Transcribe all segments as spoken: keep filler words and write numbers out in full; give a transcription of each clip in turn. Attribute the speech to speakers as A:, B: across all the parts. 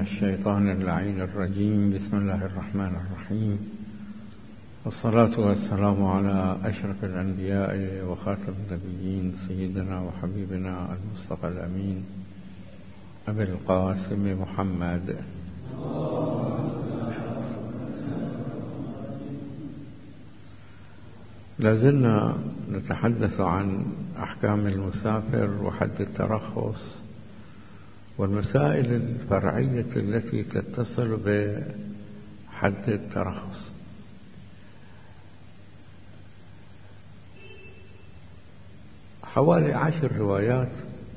A: الشيطان اللعين الرجيم. بسم الله الرحمن الرحيم، والصلاة والسلام على أشرف الأنبياء وخاتم النبيين سيدنا وحبيبنا المصطفى الأمين أبي القاسم محمد. لازلنا نتحدث عن أحكام المسافر وحد الترخص والمسائل الفرعية التي تتصل بحد الترخص. حوالي عشر روايات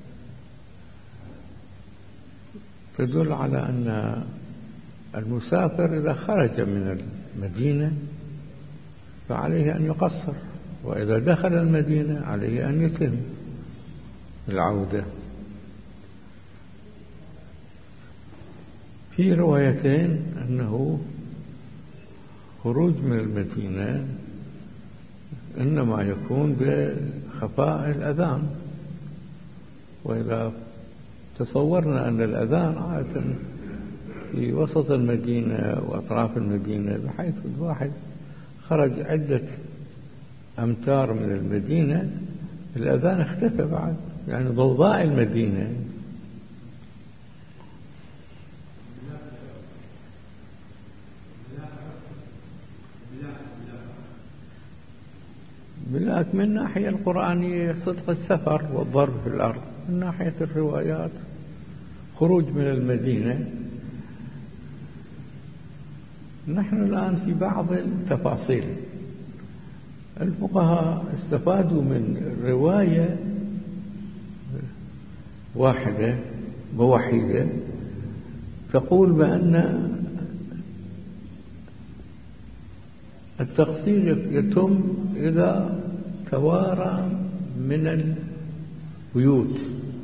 A: تدل على أن المسافر إذا خرج من المدينة فعليه أن يقصر، وإذا دخل المدينة عليه أن يتم العودة. في روايتين أنه خروج من المدينة إنما يكون بخفاء الأذان، وإذا تصورنا أن الأذان عادة في وسط المدينة وأطراف المدينة، بحيث الواحد خرج عدة أمتار من المدينة الأذان اختفى بعد، يعني ضوضاء المدينة. بلاك من الناحية القرآنية صدق السفر والضرب في الأرض، من ناحية الروايات خروج من المدينة. نحن الآن في بعض التفاصيل. الفقهاء استفادوا من رواية واحدة بوحيدة تقول بأن التقصير يتم إذا توارى من البيوت،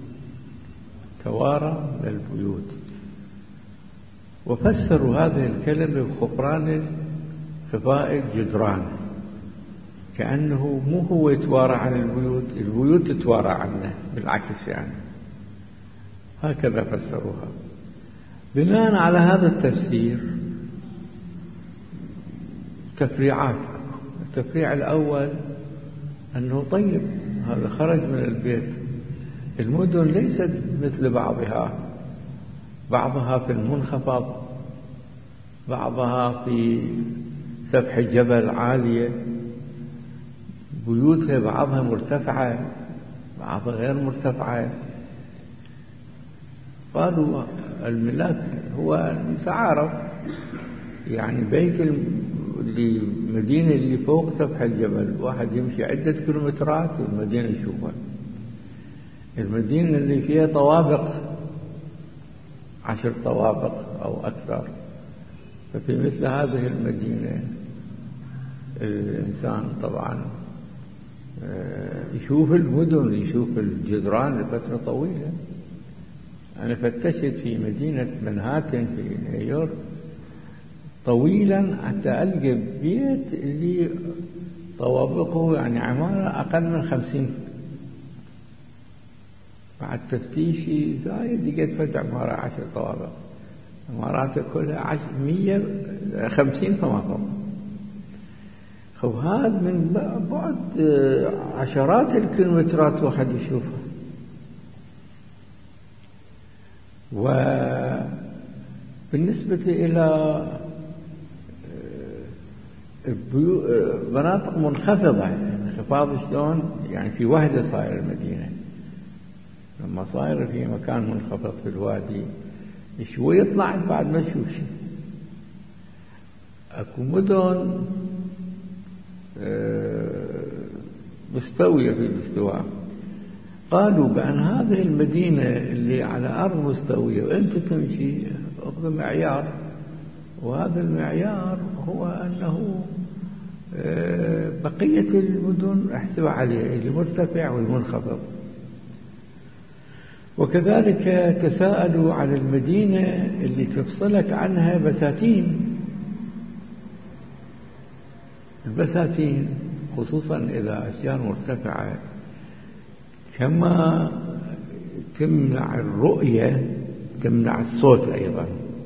A: توارى من البيوت، وفسروا هذه الكلمة بخفران خفاء الجدران، كأنه مو هو يتوارى عن البيوت، البيوت تتوارى عنه، بالعكس يعني. هكذا فسروها. بناء على هذا التفسير تفريعات. التفريع الأول أنه طيب هذا خرج من البيت. المدن ليست مثل بعضها، بعضها في المنخفض، بعضها في سفح جبل عالية، بيوتها بعضها مرتفعة بعضها غير مرتفعة. قالوا الملاك هو متعارف، يعني بيت اللي مدينة اللي فوق سفح الجبل واحد يمشي عدة كيلومترات والمدينة يشوفها. المدينة اللي فيها طوابق عشر طوابق أو أكثر، ففي مثل هذه المدينة الإنسان طبعا يشوف المدن، يشوف الجدران لفترة طويلة. أنا فتشت في مدينة منهاتن في نيويورك طويلا حتى ألقى بيت اللي طوابقه يعني عمارة أقل من خمسين. بعد تفتيشي زايد لقيت فتح عمارة عشر طوابق، عماراته كلها عشر مية خمسين فما فوق. وهذا من بعد عشرات الكيلومترات واحد يشوفها. وبالنسبة إلى مناطق منخفضة، انخفاض شلون يعني في وحدة صاير المدينة، لما صاير في مكان منخفض في الوادي شوي يطلع بعد ما يشوف شيء. اكو مدن مستوية في الاستواء. قالوا بأن هذه المدينة اللي على أرض مستوية وأنت تمشي أخذ معيار، وهذا المعيار هو أنه بقية المدن احسب عليه المرتفع والمنخفض. وكذلك تساءلوا عن المدينة اللي تفصلك عنها بساتين. البساتين خصوصا إذا أشجار مرتفعة كما تمنع الرؤية تمنع الصوت أيضا،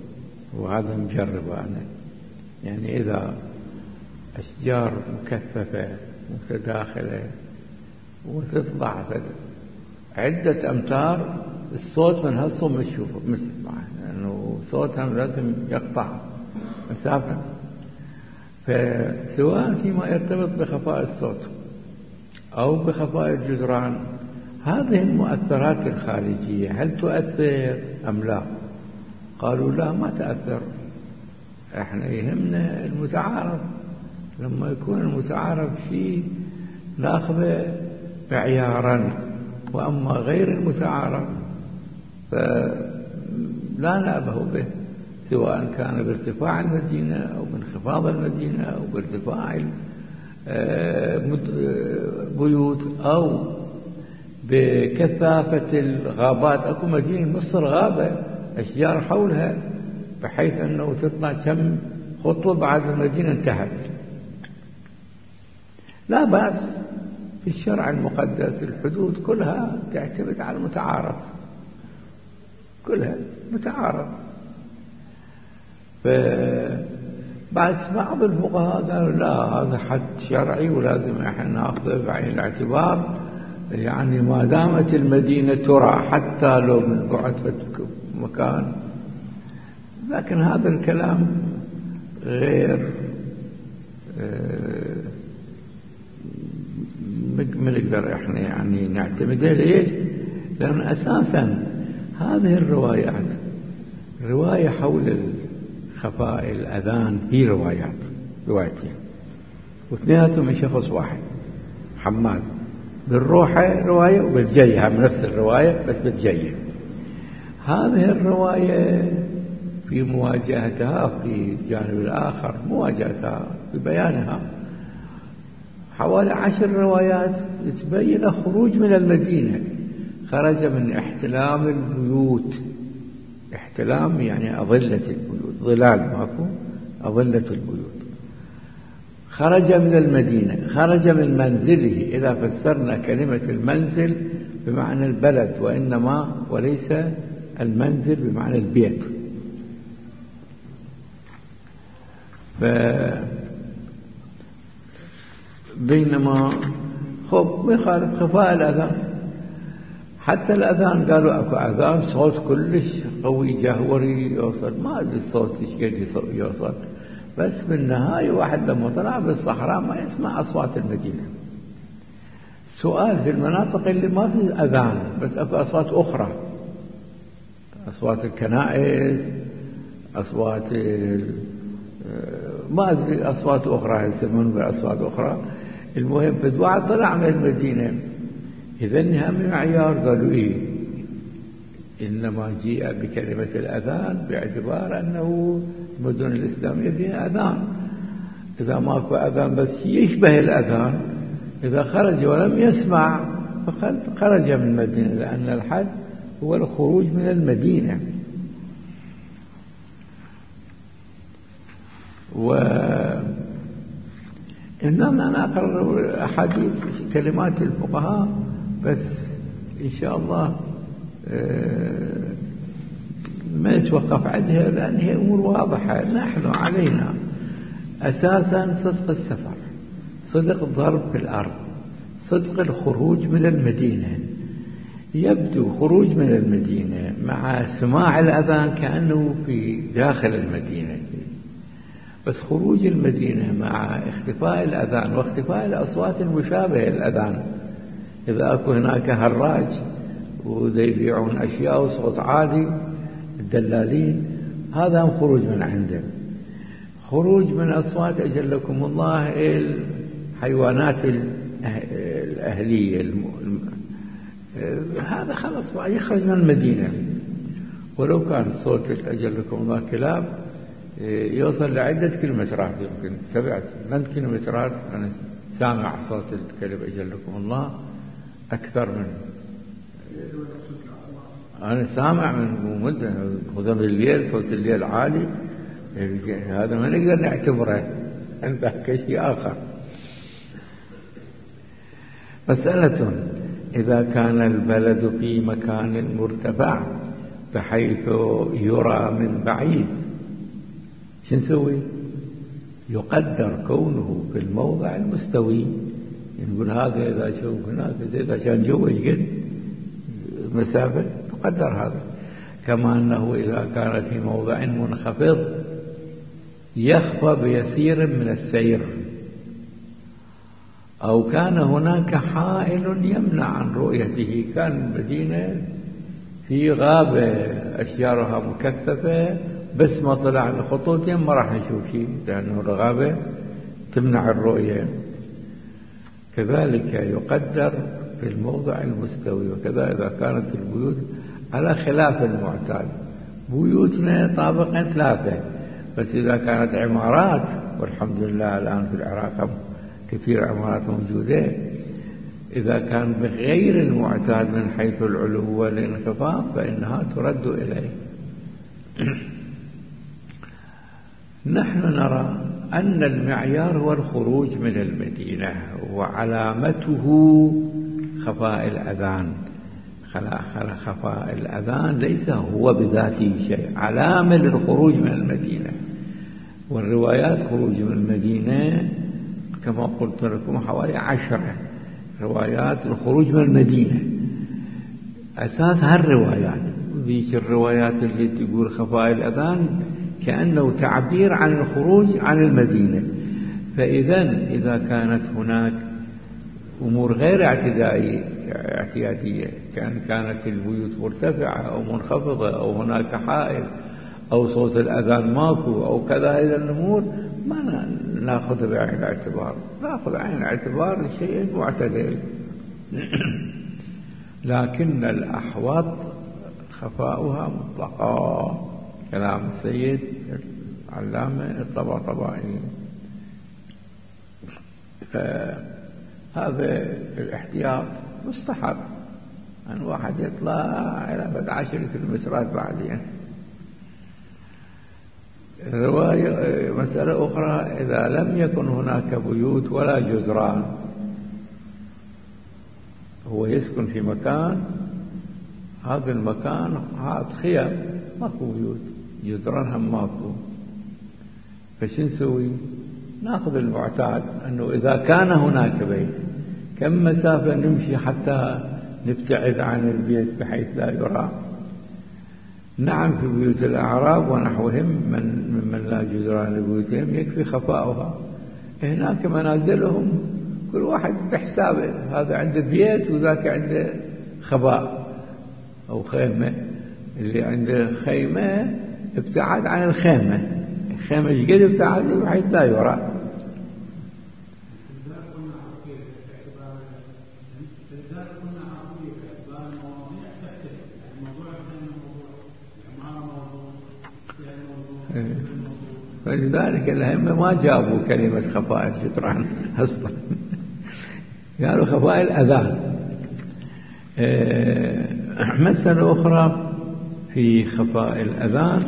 A: وهذا مجرب أنا، يعني إذا أشجار مكثفة متداخلة وتطلع عدة أمتار، الصوت من هالصوم نشوفه نسمعه، لأنه صوتها لازم يقطع مسافة. فسواء فيما يرتبط بخفاء الصوت أو بخفاء الجدران، هذه المؤثرات الخارجية هل تؤثر أم لا؟ قالوا لا، ما تأثر. احنا يهمنا المتعارف، لما يكون المتعارف شيء ناخذه معيارا، وأما غير المتعارف فلا نأبه به، سواء كان بارتفاع المدينة أو بانخفاض المدينة أو بارتفاع البيوت أو بكثافة الغابات. أكو مدينة نص الغابة أشجار حولها، بحيث أنه تطلع كم خطوة بعد المدينة انتهت. لا بأس، في الشرع المقدس الحدود كلها تعتمد على المتعارف، كلها متعارف. بس بعض الفقهاء قالوا لا، هذا حد شرعي ولازم احنا ناخذه بعين الاعتبار، يعني ما دامت المدينة ترى حتى لو من بعد مكان. لكن هذا الكلام غير ما نقدر احنا يعني نعتمده. ليش؟ لأن أساسا هذه الروايات، رواية حول خفاء الأذان في روايات روايتين واثنيناتهم من شخص واحد، حماد، بالروحة رواية وبالجية من نفس الرواية بس بالجية. هذه الرواية في مواجهتها في الجانب الآخر، مواجهتها في بيانها، حوالي عشر روايات تبين خروج من المدينة، خرج من احتلام البيوت. احتلام يعني أظلة البيوت، ظلال ماكو، أظلة البيوت. خرج من المدينة، خرج من منزله، إذا فسرنا كلمة المنزل بمعنى البلد، وإنما وليس المنزل بمعنى البيت. ف بينما خب ما يخالف خفاء الأذان. حتى الأذان قالوا أكو أذان صوت كلش قوي جهوري يوصل، ما أدري الصوت إيش قد يوصل، بس بالنهاية واحد لما طلع بالصحراء ما يسمع أصوات المدينة. سؤال، في المناطق اللي ما في أذان بس أكو أصوات أخرى، أصوات الكنائس، أصوات ما أدري أصوات أخرى يسمون بأصوات أخرى. المهم بدواعد طلع من المدينة، إذا هم معيار قالوا إيه، إنما جيء بكلمة الأذان باعتبار أنه المدن الإسلامية فيها أذان. إذا ماكو أذان بس يشبه الأذان، إذا خرج ولم يسمع فقد خرج من المدينة، لأن الحد هو الخروج من المدينة. وإنما أنا أقرأ أحاديث كلمات الفقهاء بس إن شاء الله ما نتوقف عنها، لأن هي أمور واضحة. نحن علينا أساسا صدق السفر، صدق الضرب في الأرض، صدق الخروج من المدينة. يبدو خروج من المدينة مع سماع الأذان كأنه في داخل المدينة، بس خروج المدينة مع اختفاء الأذان واختفاء الأصوات المشابهة للأذان. إذا أكو هناك هراج وذي يبيعون أشياء وصوت عالي، الدلالين، هذا هم خروج من عنده. خروج من أصوات أجلكم الله الحيوانات الأهلية الم... هذا خلص يخرج من المدينة. ولو كان صوت أجلكم الله كلاب يوصل لعدة كيلومترات، يمكن سبعة ثمان كيلومترات. أنا سامع صوت الكلب أجلكم الله أكثر من أنا سامع من مدة. خذ الليل صوت الليل عالي، هذا ما نقدر نعتبره عند شيء آخر. مسألة، إذا كان البلد في مكان مرتفع بحيث يرى من بعيد شو نسوي؟ يقدر كونه في الموضع المستوي، نقول هذا إذا شوف هناك إذا كان جوا يقد مسافة يقدر هذا، كما أنه إذا كان في موضع منخفض يخفى بيسير من السير، أو كان هناك حائل يمنع عن رؤيته، كان المدينة في غابة أشجارها مكثفة، بس ما طلع لخطوتين ما راح نشوف شيء لأنه الغابة تمنع الرؤية. كذلك يقدر في الموضع المستوي. وكذا إذا كانت البيوت على خلاف المعتاد، بيوتنا طابقين ثلاثة، بس إذا كانت عمارات، والحمد لله الآن في العراق كثير عمارات موجودة، إذا كان بغير المعتاد من حيث العلو والانخفاض فإنها ترد إليه. نحن نرى أن المعيار هو الخروج من المدينة، وعلامته خفاء الأذان. خفاء الأذان ليس هو بذاته شيء، علامة للخروج من المدينة. والروايات خروج من المدينة كما قلت لكم حوالي عشرة روايات الخروج من المدينة، أساس هالروايات. ذيك الروايات اللي تقول خفاء الأذان كأنه تعبير عن الخروج عن المدينة. فإذا إذا كانت هناك أمور غير اعتدائية اعتيادية، كان كانت البيوت مرتفعة أو منخفضة أو هناك حائل أو صوت الأذان ماكو أو كذا، هذه الأمور ما نأخذ بعين الاعتبار، نأخذ عين الاعتبار الشيء المعتدل. لكن الأحوط خفاؤها مطلقا، كلام السيد العلامة الطباطبائي. فهذا الاحتياط مستحب أن واحد يطلع إلى بعد عشر كيلومترات بعدين. رواية مسألة أخرى، إذا لم يكن هناك بيوت ولا جدران، هو يسكن في مكان، هذا المكان هذا خيام ماكو بيوت، جدران هم ماكو، فش نسوي؟ ناخذ المعتاد أنه إذا كان هناك بيت كم مسافة نمشي حتى نبتعد عن البيت بحيث لا يرى. نعم في بيوت الأعراب ونحوهم من ممن لا جدران لبيوتهم يكفي خفاؤها. هناك منازلهم كل واحد بحسابه، هذا عنده بيت وذاك عنده خباء أو خيمة، اللي عنده خيمة ابتعد عن الخيمة، الخيمة يقدر ابتعد بحيث لا يرى. فلذلك الأئمة ما جابوا كلمة خفاء الجدران أصلا، قالوا خفاء الأذان. مسألة أخرى في خفاء الأذان،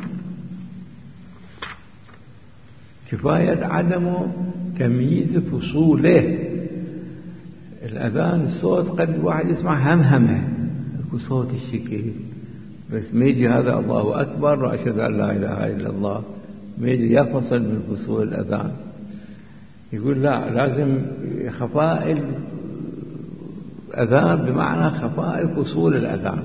A: كفاية عدم تمييز فصوله. الأذان الصوت قد الواحد يسمع همهمة، يكون صوت الشكل، بس ما يجي هذا الله أكبر وأشهد أن لا إله إلا الله، ما يجي يفصل من فصول الأذان. يقول لا، لازم خفاء الأذان بمعنى خفاء فصول الأذان.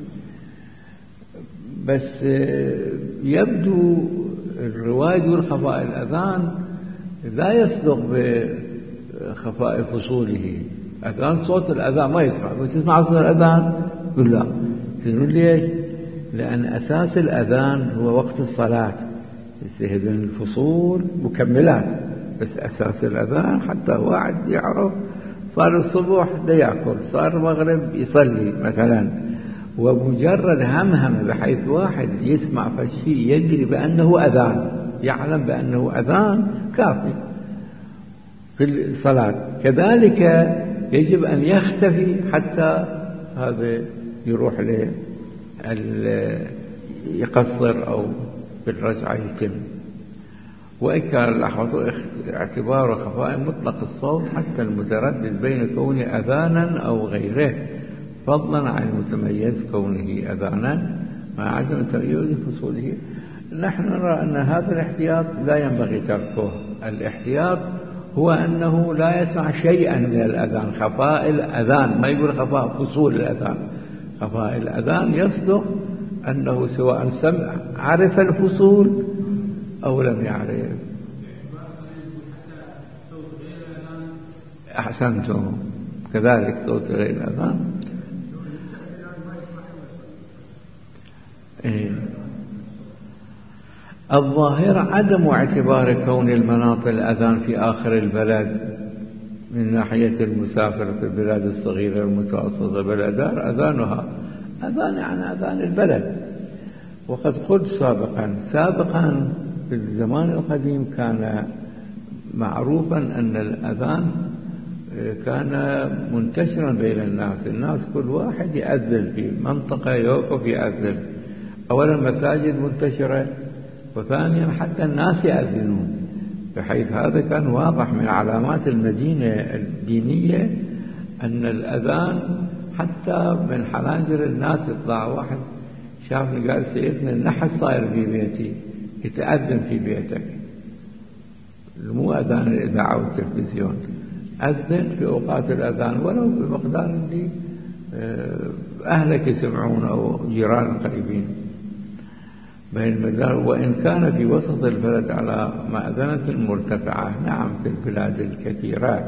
A: بس يبدو الرواية يقول خفاء الأذان لا يصدق بخفاء فصوله. أذان صوت الأذان ما يسمع، وتسمع صوت الأذان يقول لا. تقول ليش؟ لأن أساس الأذان هو وقت الصلاة، هذين الفصول مكملات، بس أساس الأذان حتى واحد يعرف صار الصبح لا يأكل، صار المغرب يصلي مثلا، ومجرد همهم بحيث واحد يسمع فالشيء يدري بأنه أذان، يعلم بأنه أذان كافي في الصلاة. كذلك يجب أن يختفي حتى هذا يروح له يقصر أو بالرجعة يتم. وإن كان الأحوط اعتبار خفاء مطلق الصوت حتى المتردد بين كونه أذانا أو غيره، فضلا عن المتميز كونه أذانا مع عدم تمييز فصوله. نحن نرى أن هذا الاحتياط لا ينبغي تركه. الاحتياط هو أنه لا يسمع شيئا من الأذان، خفاء الأذان، ما يقول خفاء فصول الأذان. خفاء الأذان يصدق أنه سواء سمع عرف الفصول أو لم يعرف. أحسنتم، كذلك صوت غير الأذان. إيه. الظاهر عدم اعتبار كون المناط الأذان في آخر البلد من ناحية المسافر في البلاد الصغيرة المتوسطة بالأدار أذانها أذان يعني أذان البلد. وقد قلت سابقا سابقا في الزمان القديم كان معروفا أن الأذان كان منتشرا بين الناس، الناس كل واحد يأذن في منطقة يوقف يأذن. أولا مساجد منتشرة، وثانيا حتى الناس يأذنون، بحيث هذا كان واضح من علامات المدينة الدينية أن الأذان حتى من حناجر الناس يطلع واحد شافني قال سيدنا النحس صاير في بيتي، يتأذن في بيتك، مو أذان الإذاعة والتلفزيون، أذن في أوقات الأذان ولو بمقدار اللي أهلك يسمعون أو جيران قريبين بين المدار. وإن كان في وسط البلد على مأذنة مرتفعة، نعم في البلاد الكثيرة،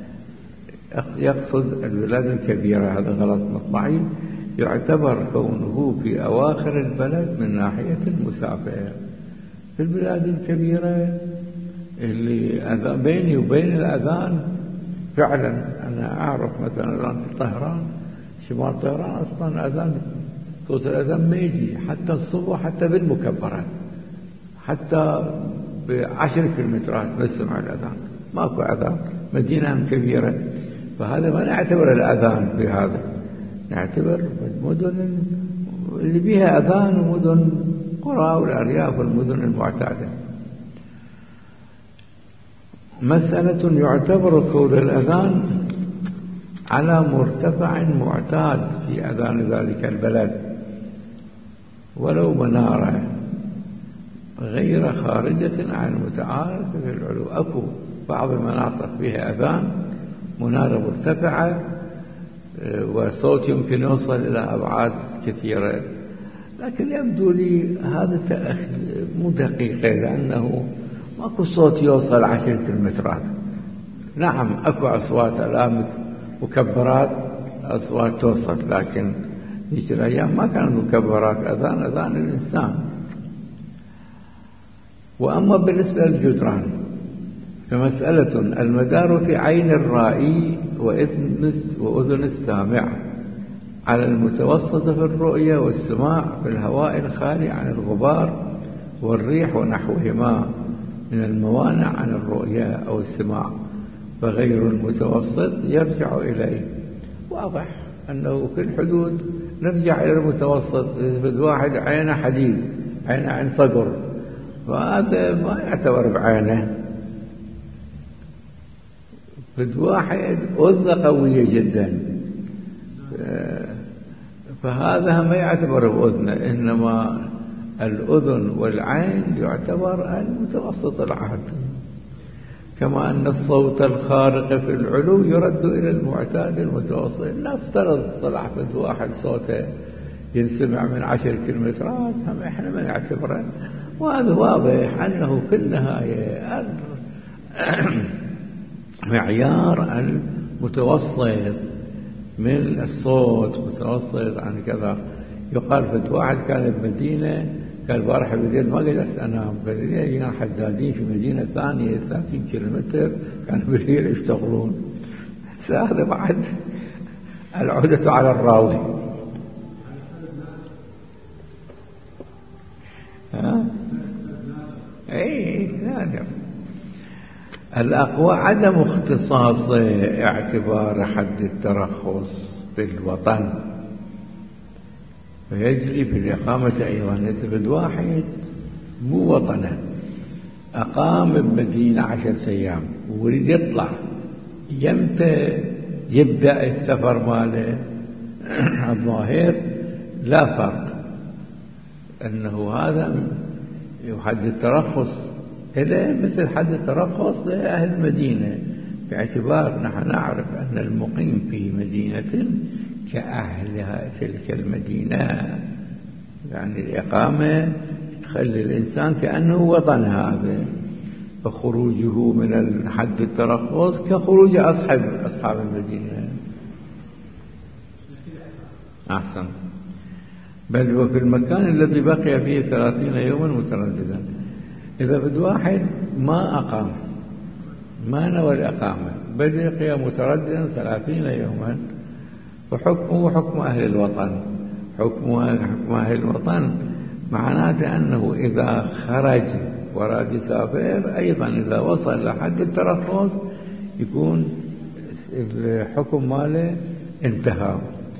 A: يقصد البلاد الكبيرة، هذا غلط مطبعي، يعتبر كونه في أواخر البلد من ناحية المسافر. في البلاد الكبيرة اللي بيني وبين الأذان فعلا أنا أعرف مثلا الآن في طهران، شمال طهران أصلا أذان صوت الأذان ما يجي حتى الصبح، حتى بالمكبرات، حتى بعشر كيلومترات بسمع الأذان، ماكو أذان، مدينة كبيرة. فهذا ما نعتبر الأذان بهذا، نعتبر المدن اللي بيها أذان ومدن قرى والأرياف والمدن المعتادة. مسألة يعتبر كون الأذان على مرتفع معتاد في أذان ذلك البلد ولو منارة غير خارجة عن المتعارف في العلو. أكو بعض المناطق فيها أذان منارة مرتفعة وصوت يمكن يوصل إلى أبعاد كثيرة، لكن يبدو لي هذا مو دقيقة، لأنه ماكو صوت يوصل عشر كيلومترات. نعم أكو أصوات الآن مكبرات أصوات توصل، لكن في الأيام ما كانت مكبرات، أذان أذان الإنسان. وأما بالنسبة للجدران فمسألة المدار في عين الرائي وأذن السامع على المتوسط في الرؤية والسماع في الهواء الخالي عن الغبار والريح ونحوهما من الموانع عن الرؤية أو السماع، فغير المتوسط يرجع إليه. واضح أنه في الحدود نرجع إلى المتوسط. واحد عينه حديد، عينه عين صقر، وهذا ما يعتبر بعينه. فد واحد أذن قوية جدا، فهذا ما يعتبر بأذنه، إنما الأذن والعين يعتبر المتوسط العهد. كما أن الصوت الخارق في العلو يرد إلى المعتاد المتوسط. نفترض طلع فد واحد صوته ينسمع من عشر كيلومترات، هم إحنا ما نعتبره، وهذا واضح أنه في النهاية معيار المتوسط من الصوت متوسط عن كذا. يقال فد واحد كان بمدينة قال البارحة بالليل ما قدرت أنام، بالليل جينا حدادين في مدينة ثانية ثلاثين كيلومتر كانوا بالليل يشتغلون. هذا بعد العودة على الراوي. ها؟ اي نعم. الأقوى عدم اختصاص اعتبار حد الترخص في الوطن، فيجري في الإقامة أيضا. نسبة واحد مو وطنه، أقام بمدينة عشرة أيام ويريد يطلع، يمتى يبدأ السفر ماله؟ الظاهر لا فرق، أنه هذا وحد الترخص إلى مثل حد الترخص لأهل المدينة، باعتبار نحن نعرف أن المقيم في مدينة كأهلها تلك المدينة، يعني الإقامة تخلي الإنسان كأنه وطن هذا، فخروجه من حد الترخص كخروج أصحاب أصحاب المدينة. أحسن. بل وفي المكان الذي بقي فيه ثلاثين يوما مترددا. إذا بد واحد ما أقام، ما نوى الإقامة، بل بقي مترددا ثلاثين يوما، فحكمه حكم أهل الوطن. حكم حكم أهل الوطن معناته أنه إذا خرج وراد يسافر أيضا إذا وصل لحد الترخص يكون الحكم ماله انتهى.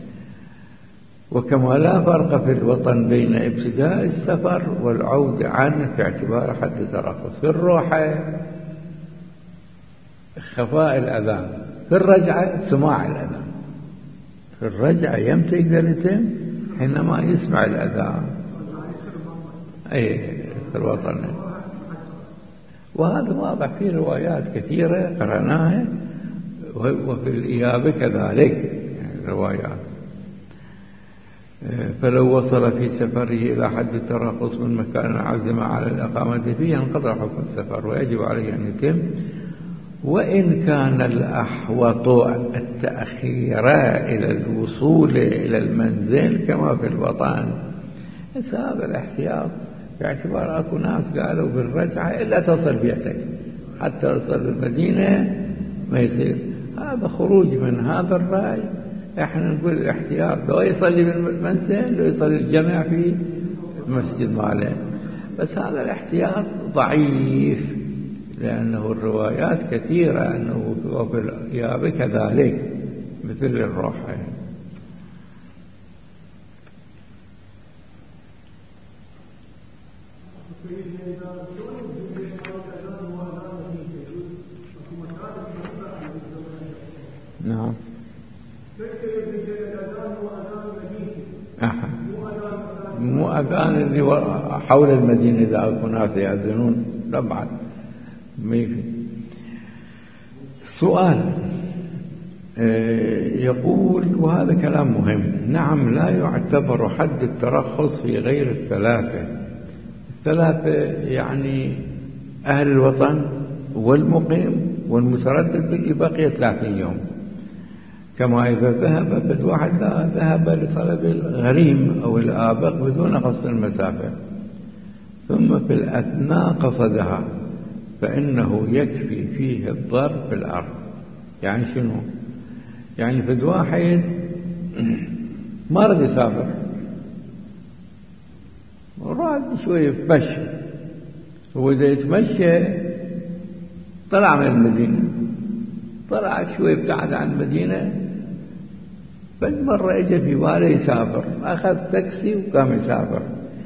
A: وكما لا فرق في الوطن بين ابتداء السفر والعودة عنه في اعتبار حد الترخص. في الروحة خفاء الأذان، في الرجعة سماع الأذان. في الرجعة يمتى يقدر يتم؟ حينما يسمع الأذان. أي في الوطن. وهذا واضح في روايات كثيرة قرأناها، وفي الإيابة كذلك يعني روايات. فلو وصل في سفره إلى حد الترخص من مكان عزم على الإقامة فيه ينقطع حكم السفر ويجب عليه أن يتم. وإن كان الأحوط التأخير إلى الوصول إلى المنزل كما في الوطن، بس هذا الاحتياط باعتبار أكو ناس قالوا بالرجعة إلا توصل بيتك، حتى توصل المدينة ما يصير. هذا خروج من هذا الرأي. احنا نقول الاحتياط، لو يصلي بالمنزل لو يصلي الجمع في المسجد ماله، بس هذا الاحتياط ضعيف، لأنه الروايات كثيرة أنه وبالإيابة كذلك مثل الروحة. نعم. أحد. مو أذان اللي حول المدينة إذا أكو ناس يأذنون، لا بعد ما يفي. سؤال يقول، وهذا كلام مهم: نعم، لا يعتبر حد الترخص في غير الثلاثة. الثلاثة يعني أهل الوطن والمقيم والمتردد اللي بقي ثلاثين يوم. كما إذا ذهب بد واحد ذهب لطلب الغريم أو الآبق بدون قصد المسافة ثم في الأثناء قصدها، فإنه يكفي فيه الضرب في الأرض. يعني شنو؟ يعني فد واحد ما رد يسافر، وراد شوية يتمشى، وإذا يتمشى طلع من المدينة، طلع شوية ابتعد عن المدينة، بل مرة اجى في باله يسافر، أخذ تاكسي وقام يسافر.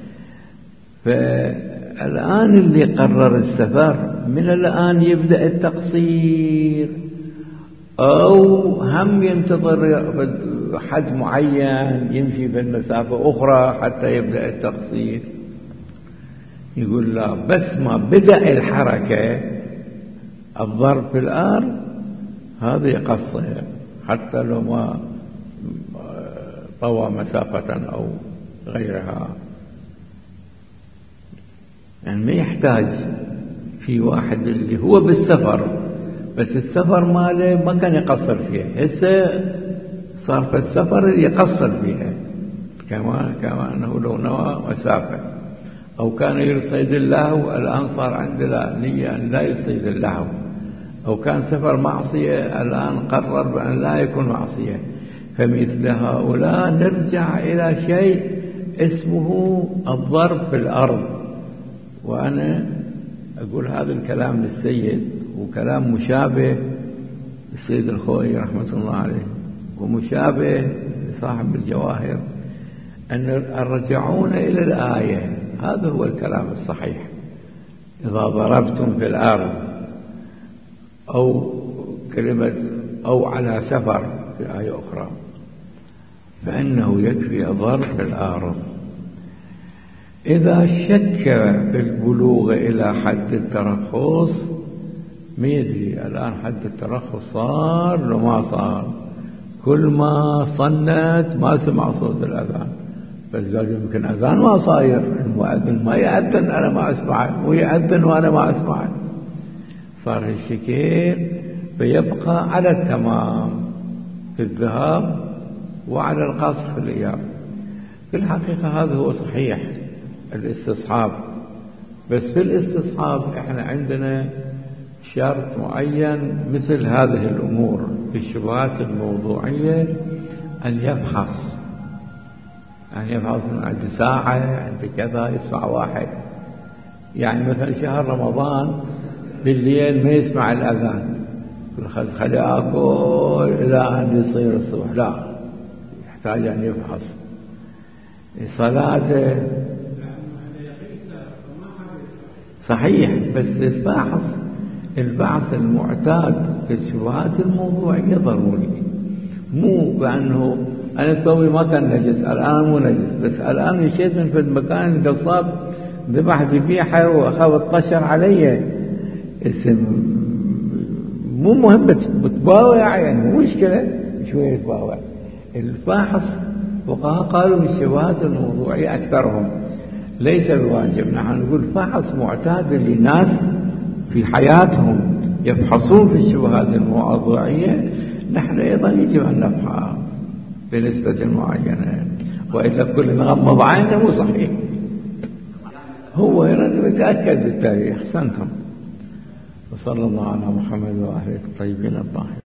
A: فالآن اللي قرر السفر من الآن يبدأ التقصير، أو هم ينتظر حد معين يمشي في المسافة أخرى حتى يبدأ التقصير؟ يقول لا، بس ما بدأ الحركة الضرب في الأرض هذا يقصر، حتى لو ما طوى مسافة أو غيرها. يعني ما يحتاج في واحد اللي هو بالسفر، بس السفر ماله ما كان يقصر فيها، هسه صار في السفر يقصر فيها، كما كما أنه لو نوى مسافة أو كان يصيد اللهو، الآن صار عنده لا نية أن لا يصيد اللهو، أو كان سفر معصية الآن قرر بأن لا يكون معصية. فمثل هؤلاء نرجع إلى شيء اسمه الضرب في الأرض. وأنا أقول هذا الكلام للسيد، وكلام مشابه للسيد الخوئي رحمة الله عليه، ومشابه لصاحب الجواهر، أن الرجعون إلى الآية، هذا هو الكلام الصحيح. إذا ضربتم في الأرض، أو كلمة أو على سفر في آية أخرى، فإنه يكفي الضرب في الأرض. إذا شك بالبلوغ إلى حد الترخص ما يدري الآن حد الترخص صار لو ما صار، كل ما صنت ما سمع صوت الأذان، بس قال يمكن أذان ما صاير، المؤذن ما يأذن أنا ما أسمعه، ويأذن وأنا ما أسمعه، صار الشكل فيبقى على التمام في الذهاب وعلى القصر في الإياب. في الحقيقة هذا هو صحيح الاستصحاب، بس في الاستصحاب احنا عندنا شرط معين مثل هذه الأمور في الشبهات الموضوعية، أن يفحص أن يفحص عند ساعة عند كذا يسمع واحد، يعني مثلا شهر رمضان بالليل ما يسمع الأذان خلي أكل إلى أن يصير الصبح، لا، يحتاج أن يفحص صلاته صحيح. بس البحث البحث المعتاد في الشبهات الموضوعية ضروري، مو بأنه أنا ثوبي ما كان نجس الآن مو نجس، بس الآن مشيت من في المكان قصاب ذبح ذبيحة وأخذ الطشر علي، اسم مو مهم بتباوع، يعني مو مشكلة شوية تباوع. الفاحص فقهاء قالوا من الشبهات الموضوعية أكثرهم ليس بواجب، نحن نقول فحص معتاد للناس في حياتهم يفحصون في الشبهات الموضوعية، نحن أيضا يجب أن نفحص بنسبة معينة، وإلا كل نغمض عينه مو صحيح. هو يريد يتأكد بالتاريخ. أحسنتم. وصلى الله على محمد وآله الطيبين الطاهرين.